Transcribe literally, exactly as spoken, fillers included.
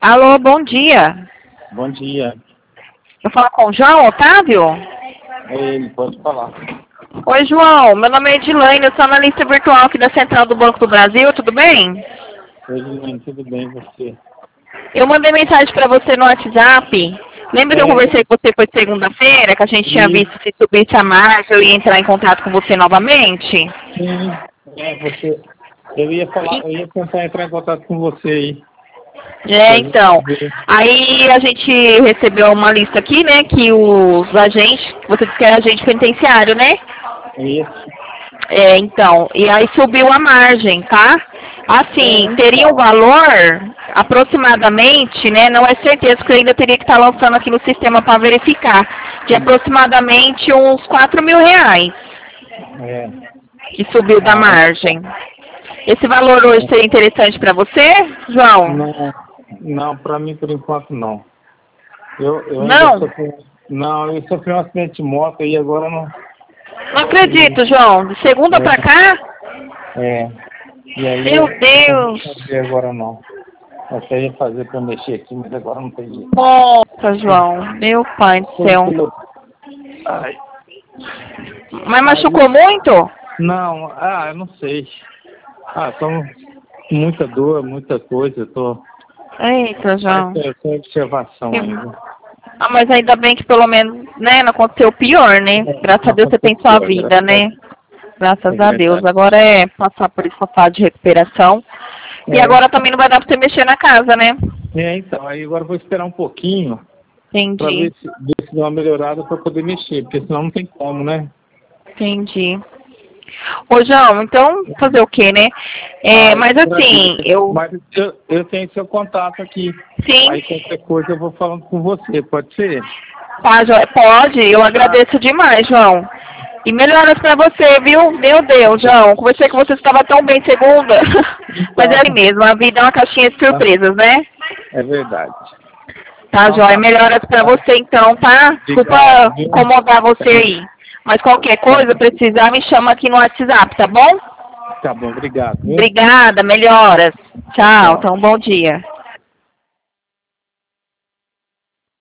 Alô, bom dia. Bom dia. Eu falo com o João Otávio? É ele, pode falar. Oi, João. Meu nome é Edilane, eu sou analista virtual aqui da Central do Banco do Brasil, tudo bem? Oi, Juliano, tudo bem e você? Eu mandei mensagem para você no WhatsApp. Lembra que eu É, conversei com você foi segunda-feira, que a gente tinha e, visto se subisse a margem, eu ia entrar em contato com você novamente? sim, é, você, eu ia falar, eu ia tentar entrar em contato com você aí. É, Pra gente então. ver. Aí a gente recebeu uma lista aqui, né, que os agentes, você disse que é agente penitenciário, né? Isso. É, então, e aí subiu a margem, tá? É, Assim, teria um então, valor aproximadamente, né? Não é certeza, porque eu ainda teria que estar lançando aqui no sistema para verificar, de aproximadamente uns quatro mil reais é, que subiu da ah, margem. Esse valor hoje seria interessante para você, João? não, não, pra mim por enquanto não. Eu, eu ainda Não? sofri, não, eu sofri um acidente de moto e agora não, Não acredito, João. De segunda para é, cá? é, e aí Meu eu não vou Deus! fazer agora não. Eu até ia fazer pra mexer aqui, mas agora não tem jeito. Nossa, João. Meu pai do céu. Ai, Mas aí, machucou muito? não, ah, eu não sei. Ah, tô com muita dor, muita coisa, eu tô. Eita, Mas João. é só observação ainda. Ah, mas ainda bem que pelo menos, né, não aconteceu pior, né? Graças a Não Deus você tem sua aconteceu, vida, graças a né? Deus. É Graças a Deus. verdade. Agora é passar por essa fase de recuperação. E É, agora também não vai dar pra você mexer na casa, né? é, então, aí agora eu vou esperar um pouquinho pra Entendi, ver se, ver se dá uma melhorada pra poder mexer, porque senão não tem como, né? entendi. Ô, João, então fazer o quê, né? É, Ah, eu mas te assim, agradeço. eu. Mas eu, eu tenho seu contato aqui. Sim, Aí qualquer coisa eu vou falando com você, pode ser? pode, pode, eu Tá. agradeço demais, João. E melhoras pra você, viu? Meu Deus, João, conversei com você, você estava tão bem segunda. Mas é Então, assim mesmo, a vida é uma caixinha de tá. surpresas, né? É verdade. Tá, Então Joia? tá. Melhoras pra você então, tá? Desculpa Obrigado, viu? incomodar você aí. Mas qualquer Tá, coisa, precisar, me chama aqui no WhatsApp, tá bom? tá bom, obrigado, viu? Obrigada, melhoras. Tchau, Tchau, tchau. então bom dia.